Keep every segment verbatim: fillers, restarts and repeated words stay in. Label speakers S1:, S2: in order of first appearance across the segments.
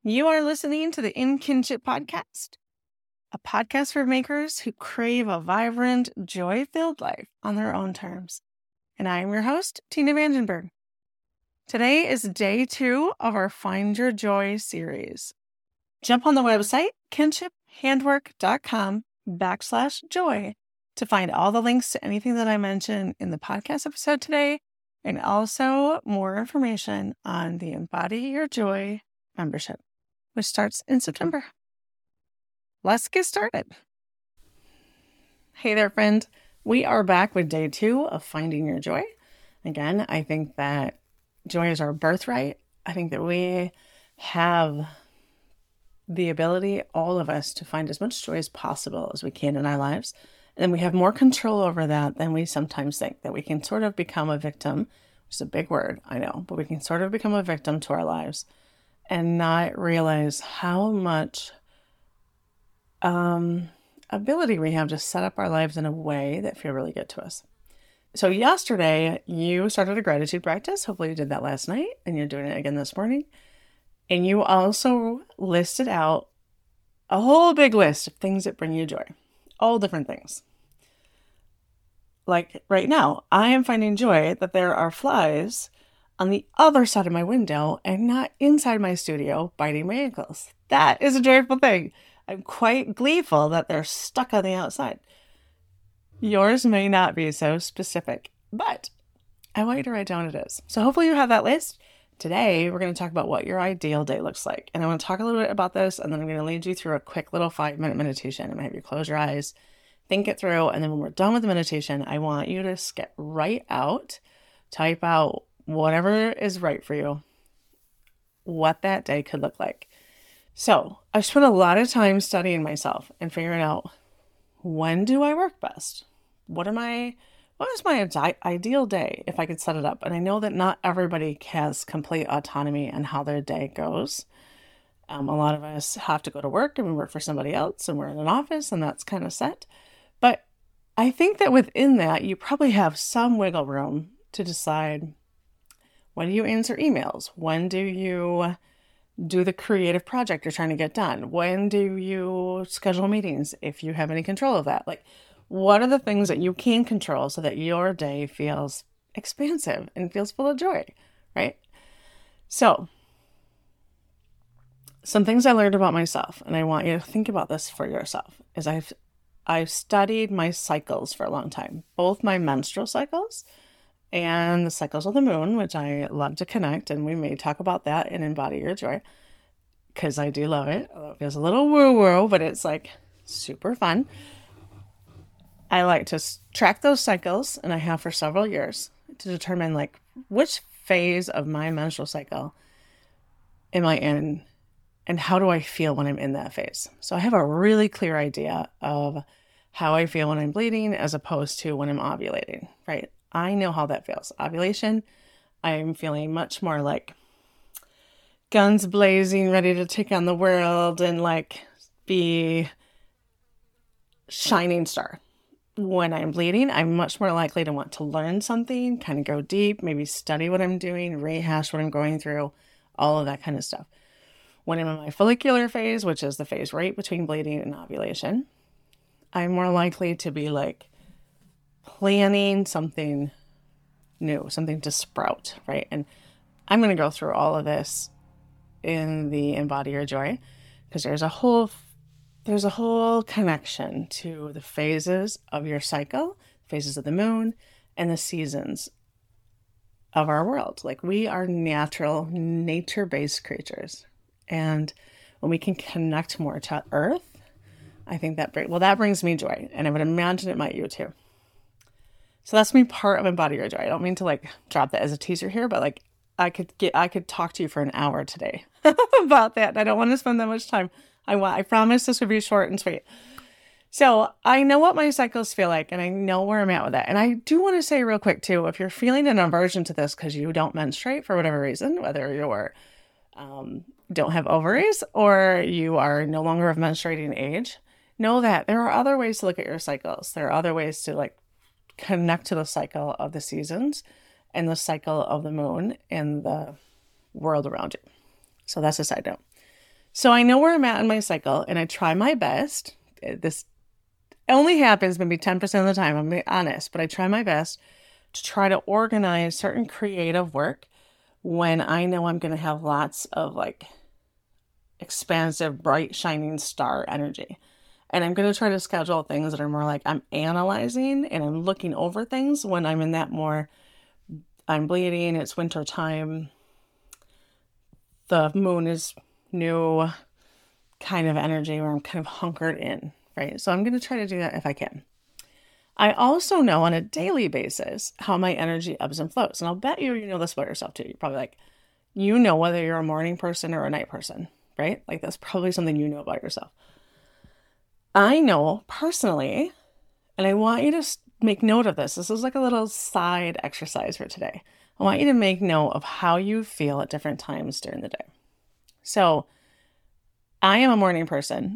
S1: You are listening to the In Kinship Podcast, a podcast for makers who crave a vibrant, joy-filled life on their own terms. And I am your host, Tina Vandenberg. Today is day two of our Find Your Joy series. Jump on the website, kinshiphandwork.com backslash joy to find all the links to anything that I mentioned in the podcast episode today, and also more information on the Embody Your Joy membership, which starts in September. Let's get started. Hey there, friend. We are back with day two of Finding Your Joy. Again, I think that joy is our birthright. I think that we have the ability, all of us, to find as much joy as possible as we can in our lives. And we have more control over that than we sometimes think, that we can sort of become a victim, which is a big word, I know, but we can sort of become a victim to our lives and not realize how much um, ability we have to set up our lives in a way that feel really good to us. So yesterday, you started a gratitude practice. Hopefully you did that last night, and you're doing it again this morning. And you also listed out a whole big list of things that bring you joy. All different things. Like right now, I am finding joy that there are flies on the other side of my window and not inside my studio biting my ankles. That is a joyful thing. I'm quite gleeful that they're stuck on the outside. Yours may not be so specific, but I want you to write down what it is. So hopefully you have that list. Today, we're going to talk about what your ideal day looks like. And I want to talk a little bit about this, and then I'm going to lead you through a quick little five-minute meditation. I'm going to have you close your eyes, think it through, and then when we're done with the meditation, I want you to skip right out, type out whatever is right for you, what that day could look like. So I spent a lot of time studying myself and figuring out, when do I work best? What am I, what is my ide- ideal day if I could set it up? And I know that not everybody has complete autonomy in how their day goes. Um, a lot of us have to go to work and we work for somebody else and we're in an office and that's kind of set. But I think that within that, you probably have some wiggle room to decide, when do you answer emails? When do you do the creative project you're trying to get done? When do you schedule meetings if you have any control of that? Like, what are the things that you can control so that your day feels expansive and feels full of joy, right? So, some things I learned about myself, and I want you to think about this for yourself, is I've I've studied my cycles for a long time, both my menstrual cycles and the cycles of the moon, which I love to connect, and we may talk about that in Embody Your Joy, because I do love it. It feels a little woo-woo, but it's like super fun. I like to track those cycles, and I have for several years, to determine like which phase of my menstrual cycle am I in, and how do I feel when I'm in that phase. So I have a really clear idea of how I feel when I'm bleeding as opposed to when I'm ovulating, right? I know how that feels. Ovulation, I'm feeling much more like guns blazing, ready to take on the world and like be shining star. When I'm bleeding, I'm much more likely to want to learn something, kind of go deep, maybe study what I'm doing, rehash what I'm going through, all of that kind of stuff. When I'm in my follicular phase, which is the phase right between bleeding and ovulation, I'm more likely to be like planning something new, something to sprout, right? And I'm going to go through all of this in the Embody Your Joy, because there's a whole there's a whole connection to the phases of your cycle, phases of the moon, and the seasons of our world. Like, we are natural, nature-based creatures. And when we can connect more to Earth, I think that, well, that brings me joy. And I would imagine it might you too. So that's me part of Embody Your Joy. I don't mean to like drop that as a teaser here, but like I could get, I could talk to you for an hour today about that. I don't want to spend that much time. I want, I promise this would be short and sweet. So I know what my cycles feel like, and I know where I'm at with that. And I do want to say real quick too, if you're feeling an aversion to this because you don't menstruate for whatever reason, whether you're um, don't have ovaries or you are no longer of menstruating age, know that there are other ways to look at your cycles. There are other ways to like connect to the cycle of the seasons and the cycle of the moon and the world around you. So that's a side note. So I know where I'm at in my cycle, and I try my best. This only happens maybe ten percent of the time, I'm being honest, but I try my best to try to organize certain creative work when I know I'm going to have lots of like expansive, bright, shining star energy. And I'm going to try to schedule things that are more like I'm analyzing and I'm looking over things when I'm in that more, I'm bleeding, it's winter time, the moon is new kind of energy where I'm kind of hunkered in, right? So I'm going to try to do that if I can. I also know on a daily basis how my energy ebbs and flows. And I'll bet you, you know this about yourself too. You're probably like, you know whether you're a morning person or a night person, right? Like that's probably something you know about yourself. I know personally, and I want you to make note of this. This is like a little side exercise for today. I want you to make note of how you feel at different times during the day. So I am a morning person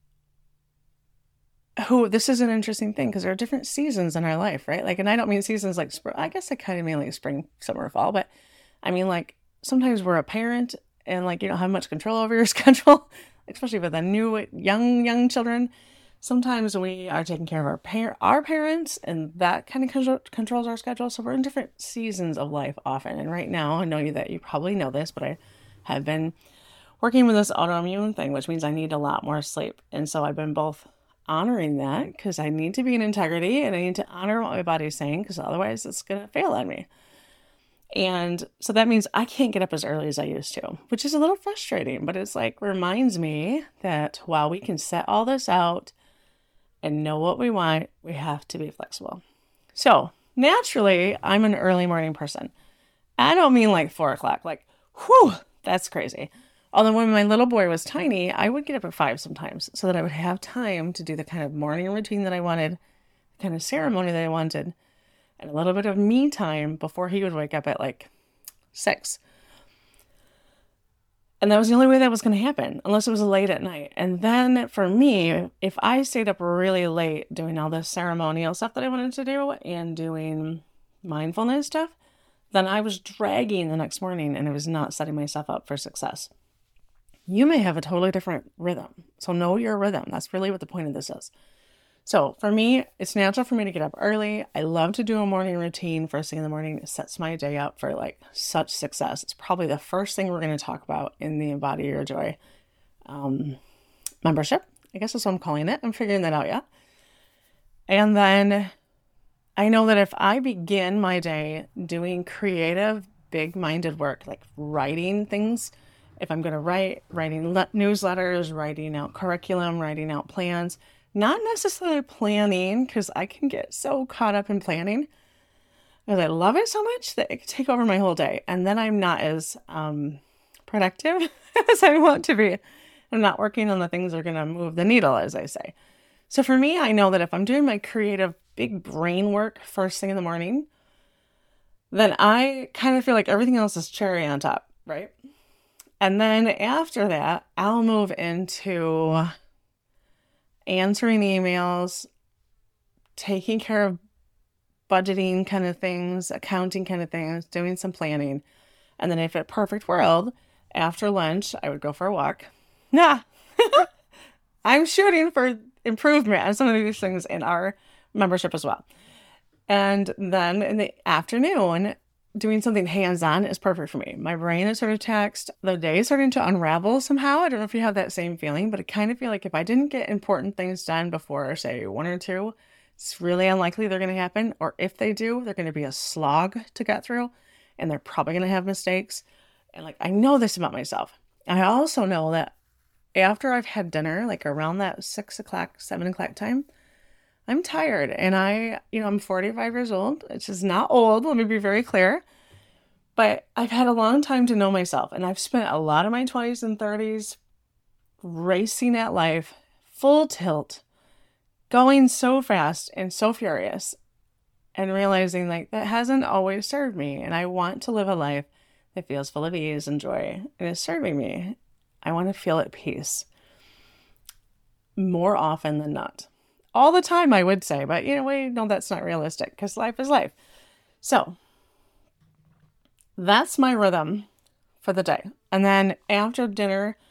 S1: who, this is an interesting thing because there are different seasons in our life, right? Like, and I don't mean seasons like spring. I guess I kind of mean like spring, summer, fall, but I mean like sometimes we're a parent and like you don't have much control over your schedule, especially with the new young, young children. Sometimes we are taking care of our par- our parents and that kind of control- controls our schedule. So we're in different seasons of life often. And right now, I know you that you probably know this, but I have been working with this autoimmune thing, which means I need a lot more sleep. And so I've been both honoring that because I need to be in integrity and I need to honor what my body's saying because otherwise it's going to fail on me. And so that means I can't get up as early as I used to, which is a little frustrating, but it's like reminds me that while we can set all this out and know what we want, we have to be flexible. So naturally, I'm an early morning person. I don't mean like four o'clock, like, whew, that's crazy. Although when my little boy was tiny, I would get up at five sometimes so that I would have time to do the kind of morning routine that I wanted, the kind of ceremony that I wanted, and a little bit of me time before he would wake up at like six. And that was the only way that was going to happen, unless it was late at night. And then for me, if I stayed up really late doing all this ceremonial stuff that I wanted to do and doing mindfulness stuff, then I was dragging the next morning and I was not setting myself up for success. You may have a totally different rhythm. So know your rhythm. That's really what the point of this is. So for me, it's natural for me to get up early. I love to do a morning routine first thing in the morning. It sets my day up for like such success. It's probably the first thing we're going to talk about in the Embody Your Joy um, membership. I guess that's what I'm calling it. I'm figuring that out yet. And then I know that if I begin my day doing creative, big-minded work, like writing things, if I'm going to write, writing le- newsletters, writing out curriculum, writing out plans, not necessarily planning, because I can get so caught up in planning because I love it so much that it can take over my whole day. And then I'm not as um, productive as I want to be. I'm not working on the things that are going to move the needle, as I say. So for me, I know that if I'm doing my creative big brain work first thing in the morning, then I kind of feel like everything else is cherry on top, right? And then after that, I'll move into answering emails, taking care of budgeting kind of things, accounting kind of things, doing some planning. And then if a perfect world, after lunch, I would go for a walk. Nah, I'm shooting for improvement on some of these things in our membership as well. And then in the afternoon, doing something hands-on is perfect for me. My brain is sort of taxed. The day is starting to unravel somehow. I don't know if you have that same feeling, but I kind of feel like if I didn't get important things done before, say, one or two, it's really unlikely they're going to happen. Or if they do, they're going to be a slog to get through, and they're probably going to have mistakes. And like, I know this about myself. I also know that after I've had dinner, like around that six o'clock, seven o'clock time, I'm tired, and I, you know, I'm forty-five years old, which is not old. Let me be very clear, but I've had a long time to know myself, and I've spent a lot of my twenties and thirties racing at life, full tilt, going so fast and so furious, and realizing like that hasn't always served me, and I want to live a life that feels full of ease and joy, and is serving me. I want to feel at peace more often than not. All the time, I would say, but you know, we know that's not realistic because life is life. So that's my rhythm for the day. And then after dinner,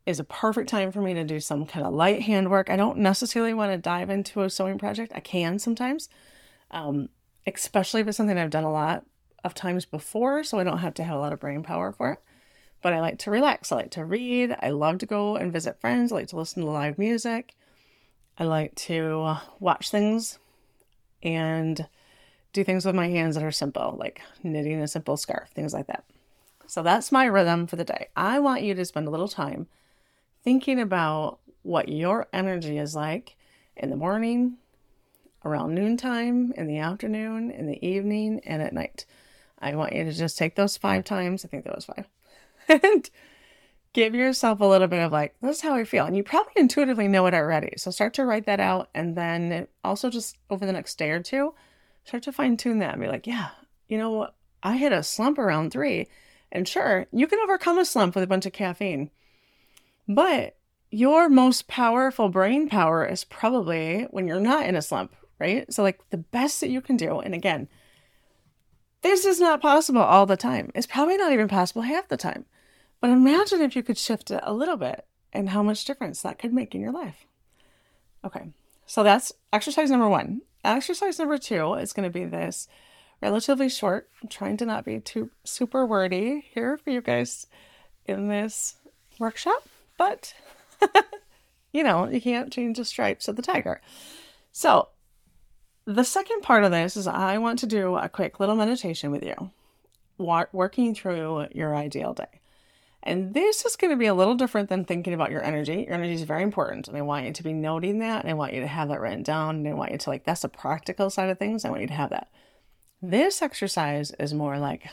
S1: is a perfect time for me to do some kind of light handwork. I don't necessarily want to dive into a sewing project. I can sometimes, um, especially if it's something I've done a lot of times before, so I don't have to have a lot of brain power for it. But I like to relax. I like to read. I love to go and visit friends. I like to listen to live music. I like to watch things and do things with my hands that are simple, like knitting a simple scarf, things like that. So that's my rhythm for the day. I want you to spend a little time thinking about what your energy is like in the morning, around noontime, in the afternoon, in the evening, and at night. I want you to just take those five times. I think that was five. And give yourself a little bit of like, this is how I feel. And you probably intuitively know it already. So start to write that out. And then also just over the next day or two, start to fine tune that and be like, yeah, you know, I hit a slump around three. And sure, you can overcome a slump with a bunch of caffeine. But your most powerful brain power is probably when you're not in a slump, right? So like the best that you can do, and again, this is not possible all the time. It's probably not even possible half the time. But imagine if you could shift it a little bit and how much difference that could make in your life. Okay, so that's exercise number one. Exercise number two is going to be this relatively short. I'm trying to not be too super wordy here for you guys in this workshop, but you know, you can't change the stripes of the tiger. So the second part of this is I want to do a quick little meditation with you, working through your ideal day. And this is going to be a little different than thinking about your energy. Your energy is very important. And I want you to be noting that. And I want you to have that written down. And I want you to like, that's the practical side of things. I want you to have that. This exercise is more like,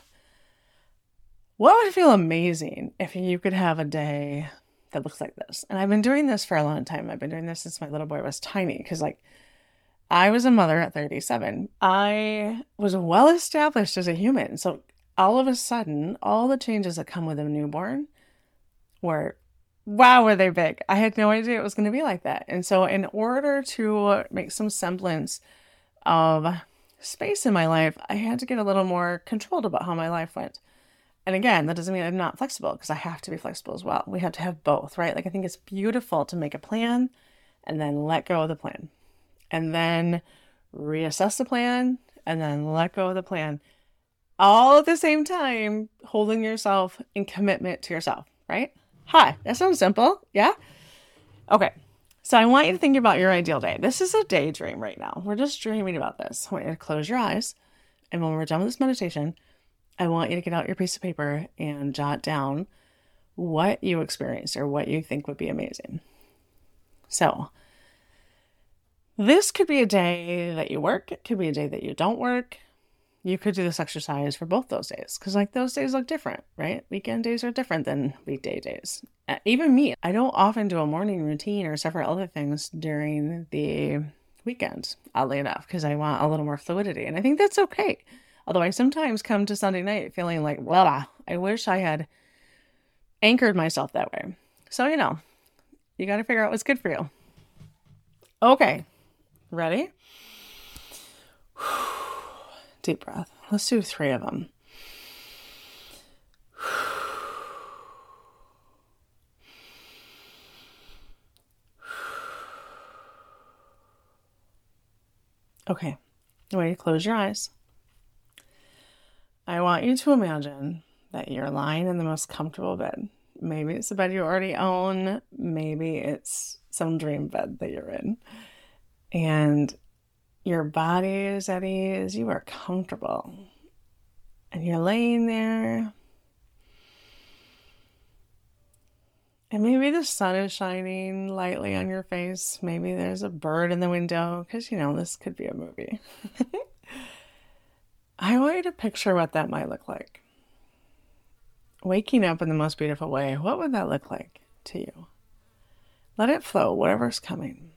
S1: what would feel amazing if you could have a day that looks like this? And I've been doing this for a long time. I've been doing this since my little boy was tiny. Because like, I was a mother at thirty-seven. I was well established as a human. So all of a sudden, all the changes that come with a newborn were, wow, were they big. I had no idea it was going to be like that. And so in order to make some semblance of space in my life, I had to get a little more controlled about how my life went. And again, that doesn't mean I'm not flexible, because I have to be flexible as well. We have to have both, right? Like I think it's beautiful to make a plan and then let go of the plan. And then reassess the plan and then let go of the plan. All at the same time, holding yourself in commitment to yourself, right? Hi, that sounds simple. Yeah? Okay. So I want you to think about your ideal day. This is a daydream right now. We're just dreaming about this. I want you to close your eyes. And when we're done with this meditation, I want you to get out your piece of paper and jot down what you experienced or what you think would be amazing. So this could be a day that you work. It could be a day that you don't work. You could do this exercise for both those days, because like those days look different, right? Weekend days are different than weekday days. Uh, even me, I don't often do a morning routine or several other things during the weekend, oddly enough, because I want a little more fluidity. And I think that's okay. Although I sometimes come to Sunday night feeling like, well, I wish I had anchored myself that way. So, you know, you got to figure out what's good for you. Okay. Ready? Deep breath. Let's do three of them. Okay. I want you to close your eyes. I want you to imagine that you're lying in the most comfortable bed. Maybe it's the bed you already own. Maybe it's some dream bed that you're in. And your body is at ease. You are comfortable. And you're laying there. And maybe the sun is shining lightly on your face. Maybe there's a bird in the window, because, you know, this could be a movie. I want you to picture what that might look like. Waking up in the most beautiful way, what would that look like to you? Let it flow, whatever's coming.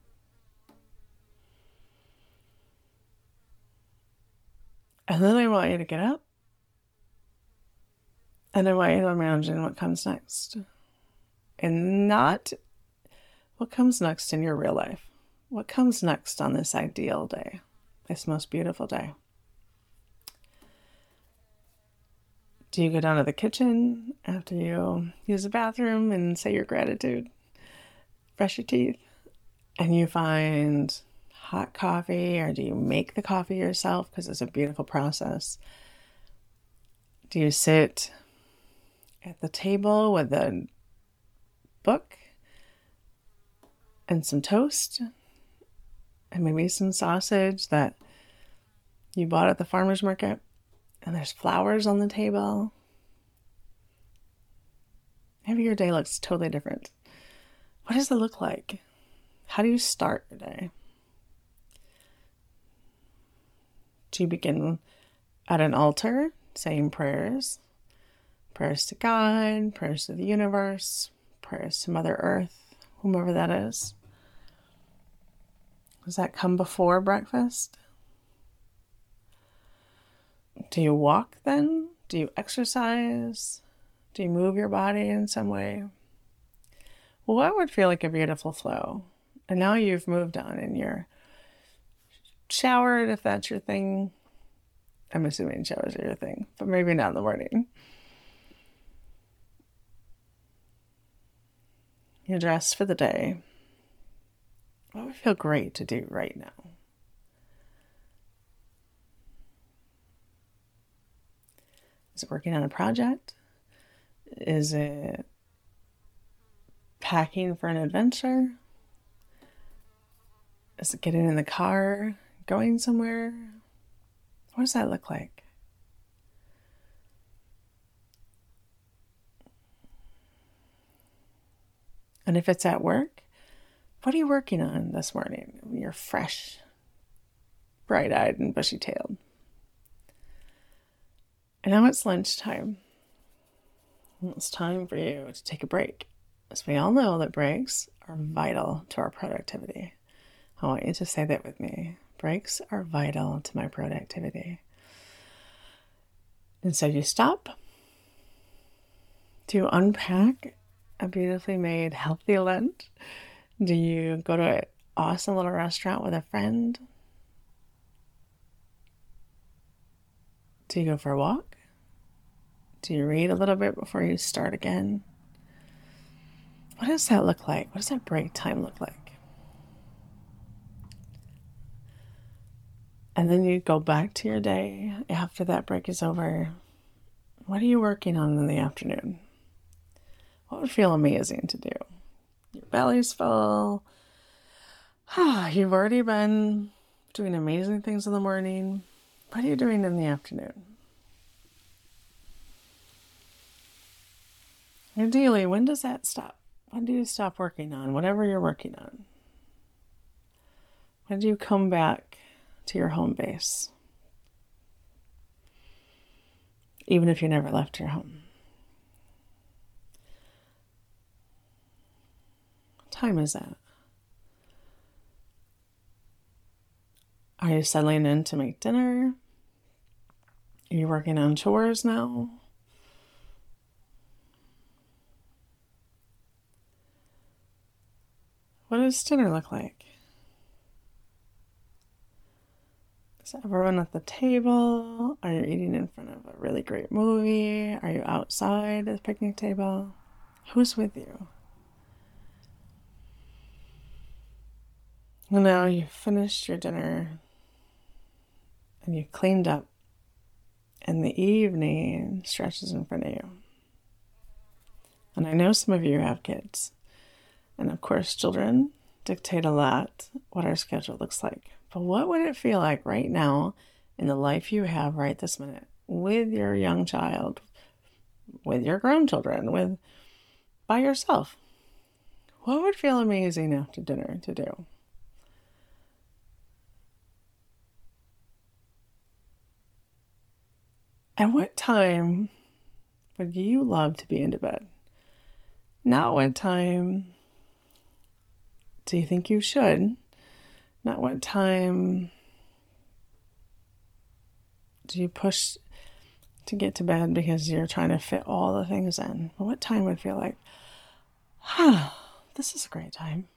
S1: And then I want you to get up. And I want you to imagine what comes next. And not what comes next in your real life. What comes next on this ideal day, this most beautiful day. Do you go down to the kitchen after you use the bathroom and say your gratitude? Brush your teeth? And you find hot coffee, or do you make the coffee yourself? Because it's a beautiful process. Do you sit at the table with a book and some toast and maybe some sausage that you bought at the farmer's market, and there's flowers on the table? Maybe your day looks totally different. What does it look like? How do you start your day? Do you begin at an altar saying prayers? Prayers to God, prayers to the universe, prayers to Mother Earth, whomever that is. Does that come before breakfast? Do you walk then? Do you exercise? Do you move your body in some way? Well, what would feel like a beautiful flow? And now you've moved on and you're showered, if that's your thing. I'm assuming showers are your thing, but maybe not in the morning. You're dressed for the day. What would feel great to do right now? Is it working on a project? Is it packing for an adventure? Is it getting in the car, going somewhere? What does that look like? And if it's at work, what are you working on this morning? You're fresh, bright-eyed and bushy-tailed. And now it's lunchtime. It's time for you to take a break. As we all know that breaks are vital to our productivity. I want you to say that with me. Breaks are vital to my productivity. And so you stop. Do you unpack a beautifully made healthy lunch? Do you go to an awesome little restaurant with a friend? Do you go for a walk? Do you read a little bit before you start again? What does that look like? What does that break time look like? And then you go back to your day after that break is over. What are you working on in the afternoon? What would feel amazing to do? Your belly's full. You've already been doing amazing things in the morning. What are you doing in the afternoon? Ideally, when does that stop? When do you stop working on whatever you're working on? When do you come back to your home base? Even if you never left your home. What time is that? Are you settling in to make dinner? Are you working on chores now? What does dinner look like? Is everyone at the table? Are you eating in front of a really great movie? Are you outside at the picnic table? Who's with you? And now you've finished your dinner and you've cleaned up, and the evening stretches in front of you. And I know some of you have kids. And of course, children dictate a lot what our schedule looks like. But what would it feel like right now in the life you have right this minute with your young child, with your grown children, with by yourself? What would feel amazing after dinner to do? At what time would you love to be into bed? Not what time do you think you should? Not what time do you push to get to bed because you're trying to fit all the things in? But what time would feel like, ah, this is a great time.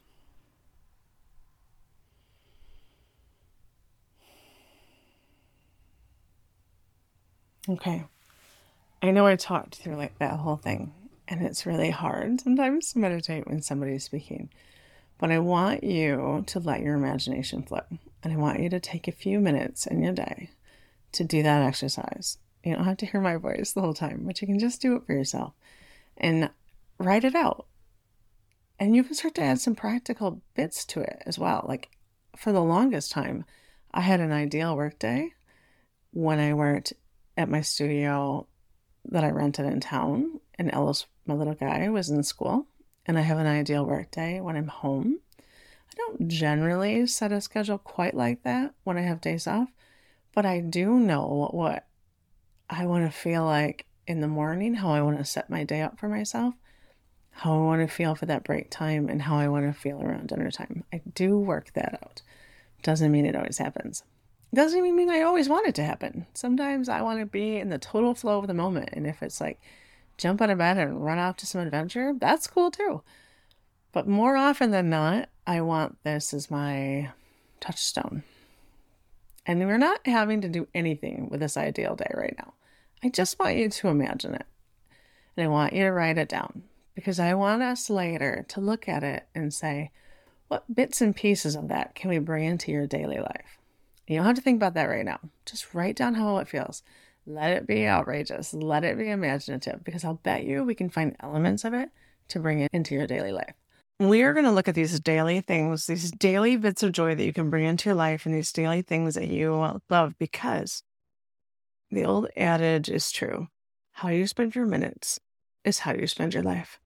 S1: Okay. I know I talked through like that whole thing, and it's really hard sometimes to meditate when somebody's speaking. But I want you to let your imagination flow. And I want you to take a few minutes in your day to do that exercise. You don't have to hear my voice the whole time, but you can just do it for yourself and write it out. And you can start to add some practical bits to it as well. Like for the longest time, I had an ideal workday when I worked at my studio that I rented in town, and Ellis, my little guy, was in school. And I have an ideal workday when I'm home. I don't generally set a schedule quite like that when I have days off, but I do know what I want to feel like in the morning, how I want to set my day up for myself, how I want to feel for that break time, and how I want to feel around dinner time. I do work that out. Doesn't mean it always happens. Doesn't even mean I always want it to happen. Sometimes I want to be in the total flow of the moment. And if it's like jump out of bed and run off to some adventure, that's cool too. But more often than not, I want this as my touchstone. And we're not having to do anything with this ideal day right now. I just want you to imagine it. And I want you to write it down, because I want us later to look at it and say, what bits and pieces of that can we bring into your daily life? You don't have to think about that right now. Just write down how it feels. Let it be outrageous. Let it be imaginative, because I'll bet you we can find elements of it to bring it into your daily life. We are going to look at these daily things, these daily bits of joy that you can bring into your life, and these daily things that you love, because the old adage is true. How you spend your minutes is how you spend your life.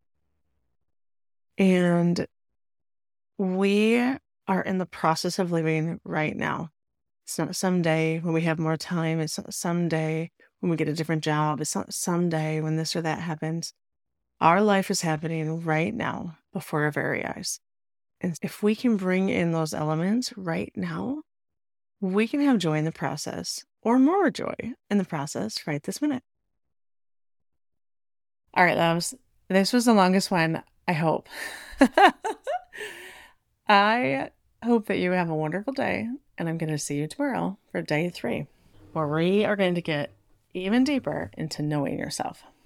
S1: And we are in the process of living right now. It's not someday when we have more time. It's not someday when we get a different job. It's not someday when this or that happens. Our life is happening right now before our very eyes. And if we can bring in those elements right now, we can have joy in the process, or more joy in the process right this minute. All right, loves. This was the longest one, I hope. I hope that you have a wonderful day, and I'm going to see you tomorrow for day three, where we are going to get even deeper into knowing yourself.